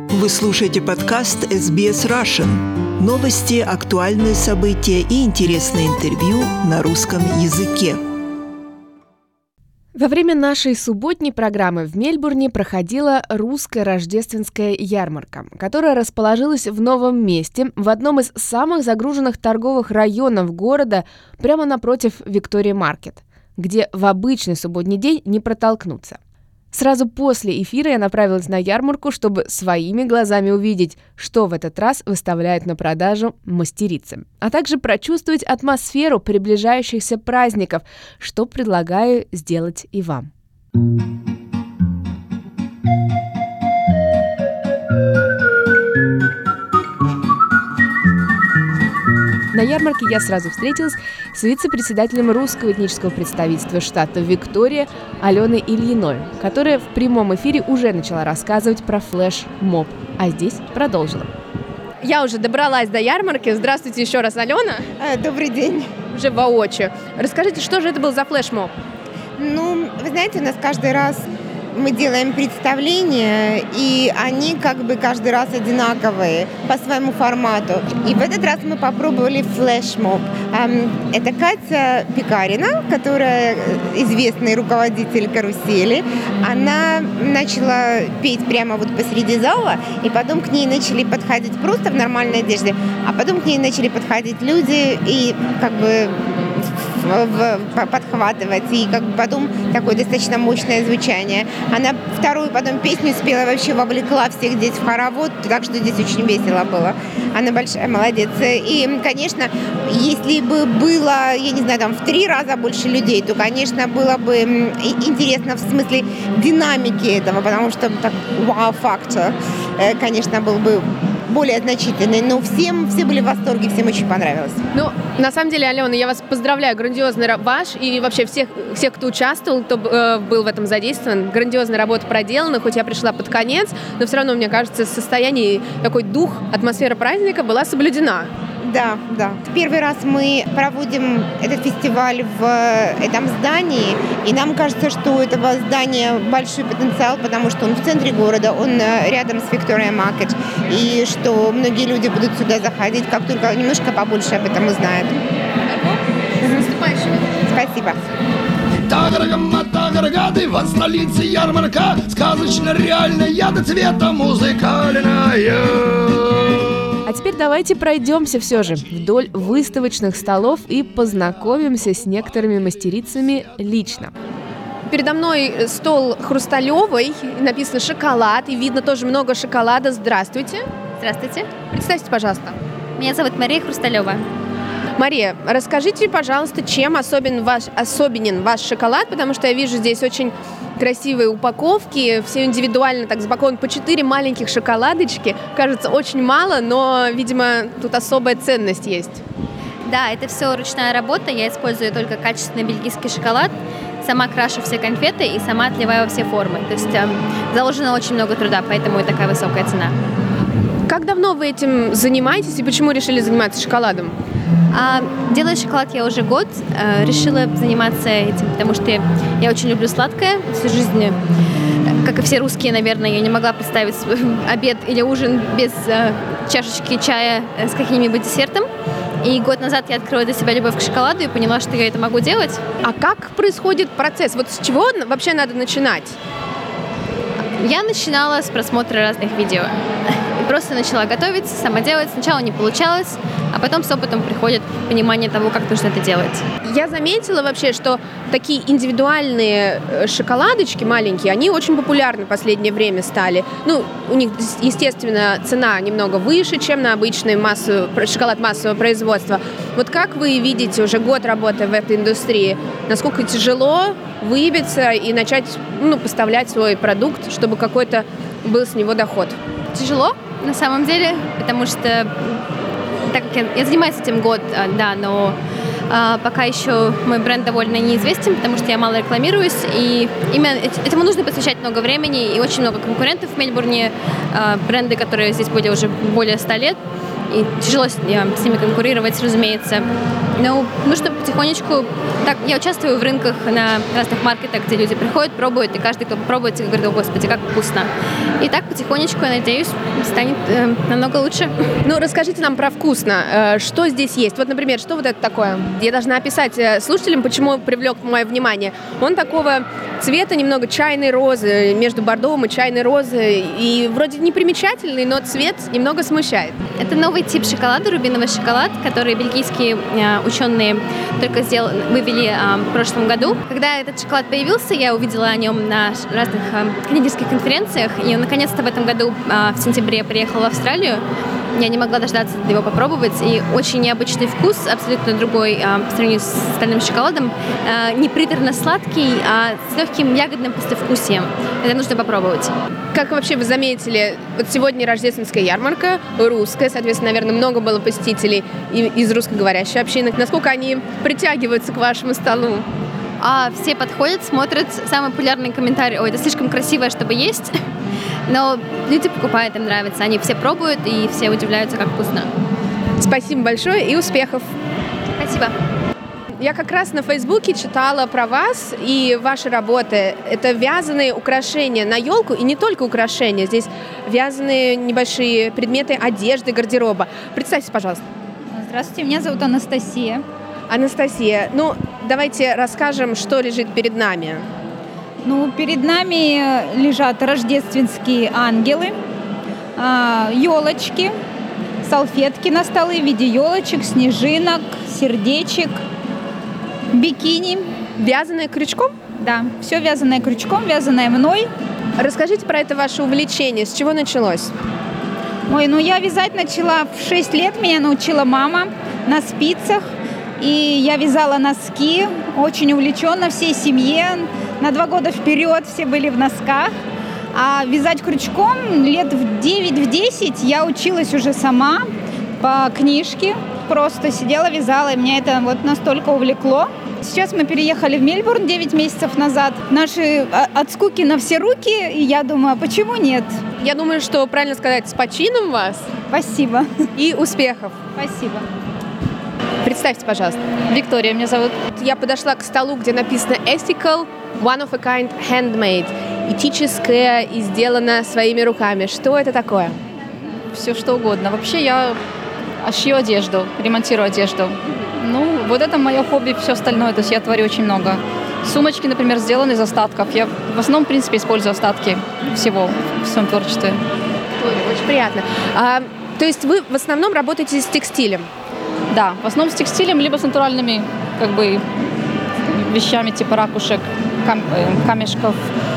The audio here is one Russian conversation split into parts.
Вы слушаете подкаст SBS Russian. Новости, актуальные события и интересные интервью на русском языке. Во время нашей субботней программы в Мельбурне проходила русская рождественская ярмарка, которая расположилась в новом месте, в одном из самых загруженных торговых районов города, прямо напротив Виктория-Маркет, где в обычный субботний день не протолкнуться. Сразу после эфира я направилась на ярмарку, чтобы своими глазами увидеть, что в этот раз выставляют на продажу мастерицы, а также прочувствовать атмосферу приближающихся праздников, что предлагаю сделать и вам. На ярмарке я сразу встретилась с вице-председателем русского этнического представительства штата Виктория Аленой Ильиной, которая в прямом эфире уже начала рассказывать про флеш-моб, а здесь продолжила. Я уже добралась до ярмарки. Здравствуйте еще раз, Алена. Добрый день. Уже воочию. Расскажите, что же это был за флеш-моб? Вы знаете, у нас каждый раз мы делаем представления, и они как бы каждый раз одинаковые по своему формату. И в этот раз мы попробовали флешмоб. Это Катя Пекарина, которая известный руководитель карусели. Она начала петь прямо вот посреди зала, и потом к ней начали подходить просто в нормальной одежде, а потом к ней начали подходить люди и как бы подхватывать, и как бы потом такое достаточно мощное звучание. Она вторую потом песню спела, вообще вовлекла всех здесь в хоровод, так что здесь очень весело было. Она большая молодец. И, конечно, если бы было, я не знаю, там в 3 раза больше людей, то, конечно, было бы интересно в смысле динамики этого, потому что так вау-фактор, конечно, был бы более значительный, но все были в восторге, всем очень понравилось. На самом деле, Алена, я вас поздравляю, грандиозный ваш и вообще всех, кто участвовал, кто был в этом задействован, грандиозная работа проделана, хоть я пришла под конец, но все равно, мне кажется, состояние, такой дух, атмосфера праздника была соблюдена. Да. Первый раз мы проводим этот фестиваль в этом здании, и нам кажется, что у этого здания большой потенциал, потому что он в центре города, он рядом с Виктория-Маркет, и что многие люди будут сюда заходить, как только немножко побольше об этом узнают. С наступающими! Спасибо! Таграгады, в столице ярмарка, сказочно реальная, до цвета музыкальная. А теперь давайте пройдемся все же вдоль выставочных столов и познакомимся с некоторыми мастерицами лично. Передо мной стол хрусталевый, написано «шоколад», и видно тоже много шоколада. Здравствуйте. Здравствуйте. Представьте, пожалуйста. Меня зовут Мария Хрусталева. Мария, расскажите, пожалуйста, чем особенен ваш шоколад, потому что я вижу здесь очень красивые упаковки, все индивидуально так запакованы по 4 маленьких шоколадочки. Кажется, очень мало, но, видимо, тут особая ценность есть. Да, это все ручная работа. Я использую только качественный бельгийский шоколад. Сама крашу все конфеты и сама отливаю во все формы. То есть заложено очень много труда, поэтому и такая высокая цена. Как давно вы этим занимаетесь и почему решили заниматься шоколадом? Делаю шоколад я уже год. Решила заниматься этим, потому что я очень люблю сладкое. Всю жизнь, как и все русские, наверное, я не могла представить обед или ужин без чашечки чая с каким-нибудь десертом. И год назад я открыла для себя любовь к шоколаду и поняла, что я это могу делать. А как происходит процесс? Вот с чего вообще надо начинать? Я начинала с просмотра разных видео. Просто начала готовить, сама делать. Сначала не получалось, а потом с опытом приходит понимание того, как нужно это делать. Я заметила вообще, что такие индивидуальные шоколадочки маленькие, они очень популярны в последнее время стали. У них, естественно, цена немного выше, чем на обычный шоколад массового производства. Вот как вы видите, уже год работая в этой индустрии, насколько тяжело выбиться и начать поставлять свой продукт, чтобы какой-то был с него доход? Тяжело, на самом деле, потому что так как я занимаюсь этим год, да, но пока еще мой бренд довольно неизвестен, потому что я мало рекламируюсь, и именно этому нужно посвящать много времени, и очень много конкурентов в Мельбурне, бренды, которые здесь были уже более 100 лет, и тяжело с ними конкурировать, разумеется. Ну, нужно потихонечку... Так, я участвую в рынках на разных маркетах, где люди приходят, пробуют, и каждый, кто попробует, говорит: о, господи, как вкусно. И так потихонечку, я надеюсь, станет намного лучше. Ну, расскажите нам про вкусно. Что здесь есть? Вот, например, что вот это такое? Я должна описать слушателям, почему привлек мое внимание. Он такого цвета, немного чайной розы, между бордовым и чайной розой. И вроде непримечательный, но цвет немного смущает. Это новый тип шоколада, рубиновый шоколад, который бельгийские ученые только вывели в прошлом году. Когда этот шоколад появился, я увидела о нем на разных кондитерских конференциях, и он наконец-то в этом году в сентябре приехал в Австралию. Я не могла дождаться его попробовать, и очень необычный вкус, абсолютно другой по сравнению с остальным шоколадом, не приторно-сладкий, а с легким ягодным послевкусием. Это нужно попробовать. Как вообще вы заметили, вот сегодня рождественская ярмарка, русская, соответственно, наверное, много было посетителей из русскоговорящей общины. Насколько они притягиваются к вашему столу? Все подходят, смотрят. Самый популярный комментарий: ой, это слишком красивое, чтобы есть. Но люди покупают, им нравится. Они все пробуют, и все удивляются, как вкусно. Спасибо большое и успехов! Спасибо. Я как раз на Фейсбуке читала про вас и ваши работы. Это вязаные украшения на елку, и не только украшения. Здесь вязаные небольшие предметы одежды, гардероба. Представьте, пожалуйста. Здравствуйте, меня зовут Анастасия. Анастасия, ну, давайте расскажем, что лежит перед нами. Ну, перед нами лежат рождественские ангелы, елочки, салфетки на столы в виде елочек, снежинок, сердечек, бикини. Вязаное крючком? Да, все вязаное крючком, вязаное мной. Расскажите про это ваше увлечение. С чего началось? Ой, ну я вязать начала в 6 лет, меня научила мама на спицах. И я вязала носки, очень увлеченно, всей семье. На 2 года вперед все были в носках. А вязать крючком лет в 9-10 я училась уже сама по книжке. Просто сидела, вязала, и меня это вот настолько увлекло. Сейчас мы переехали в Мельбурн 9 месяцев назад. Наши от скуки на все руки, и я думаю, а почему нет? Я думаю, что правильно сказать, с почином вас. Спасибо. И успехов. Спасибо. Представьте, пожалуйста. Виктория меня зовут. Я подошла к столу, где написано ethical, one of a kind, handmade. Этическое и сделано своими руками. Что это такое? Все что угодно. Вообще я шью одежду, ремонтирую одежду. Ну, вот это мое хобби, все остальное. То есть я творю очень много. Сумочки, например, сделаны из остатков. Я в основном, в принципе, использую остатки всего в своем творчестве. Очень приятно. То есть вы в основном работаете с текстилем? Да, в основном с текстилем, либо с натуральными вещами типа ракушек, камешков,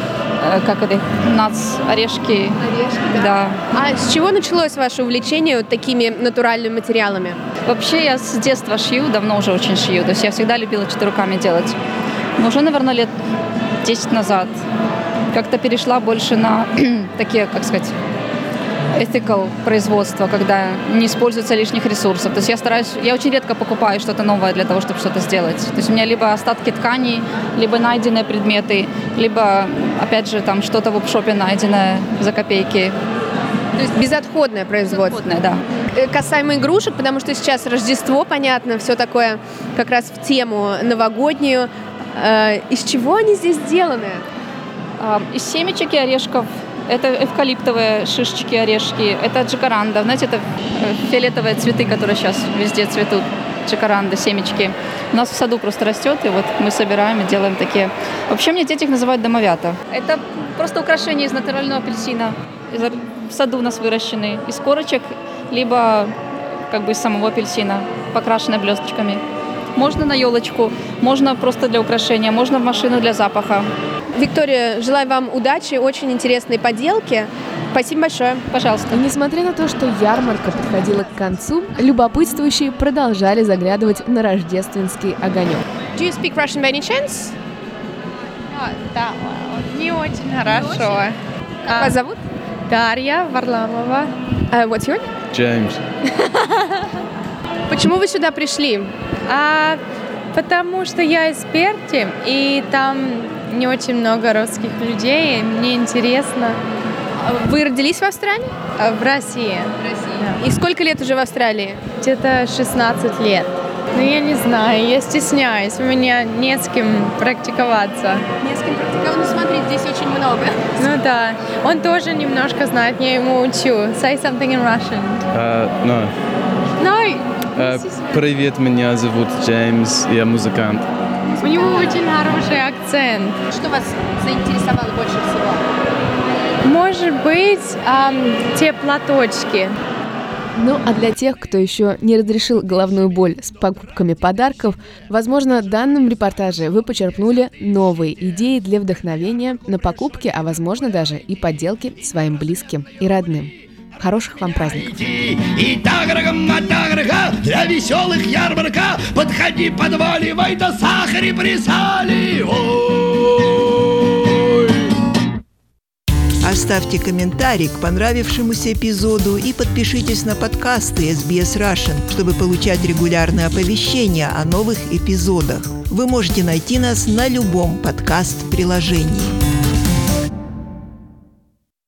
орешки. Орешки, да. А с чего началось ваше увлечение вот такими натуральными материалами? Вообще я с детства шью, давно уже очень шью. То есть я всегда любила что-то руками делать. Но уже, наверное, лет 10 назад как-то перешла больше на такие, как сказать, ethical производство, когда не используется лишних ресурсов. То есть я очень редко покупаю что-то новое для того, чтобы что-то сделать. То есть у меня либо остатки тканей, либо найденные предметы, либо, опять же, там что-то в веб-шопе найденное за копейки. То есть безотходное производство? Безотходное, да. Касаемо игрушек, потому что сейчас Рождество, понятно, все такое как раз в тему новогоднюю. Из чего они здесь сделаны? Из семечек и орешков. Это эвкалиптовые шишечки, орешки. Это джакаранда. Знаете, это фиолетовые цветы, которые сейчас везде цветут. Джакаранда, семечки. У нас в саду просто растет, и вот мы собираем и делаем такие. Вообще мне дети их называют домовята. Это просто украшения из натурального апельсина. В саду у нас выращены из корочек, либо из самого апельсина, покрашенные блесточками. Можно на елочку, можно просто для украшения, можно в машину для запаха. Виктория, желаю вам удачи, очень интересные поделки. Спасибо большое. Пожалуйста. И несмотря на то, что ярмарка подходила к концу, любопытствующие продолжали заглядывать на рождественский огонек. Do you speak Russian by any chance? Да, не очень хорошо. Как вас зовут? Дарья Варламова. What's your name? James. Почему вы сюда пришли? Потому что я из Перти, и там не очень много русских людей, и мне интересно. Вы родились в Австралии? В России. И сколько лет уже в Австралии? Где-то 16 лет. Ну, я не знаю, я стесняюсь, у меня не с кем практиковаться. Не с кем практиковаться? Ну, смотри, здесь очень много. Ну да, он тоже немножко знает, я ему учу. Say something in Russian. No. No, Привет, меня зовут Джеймс, я музыкант. у него очень хороший акцент. Что вас заинтересовало больше всего? Может быть, те платочки. Ну а для тех, кто еще не разрешил головную боль с покупками подарков, возможно, в данном репортаже вы почерпнули новые идеи для вдохновения на покупки, а возможно даже и подделки своим близким и родным. Хороших вам праздников! И таграга-матаграга, для веселых ярмарка, подходи, подваливай, да сахаре присали. Оставьте комментарий к понравившемуся эпизоду и подпишитесь на подкасты SBS Russian, чтобы получать регулярные оповещения о новых эпизодах. Вы можете найти нас на любом подкаст-приложении.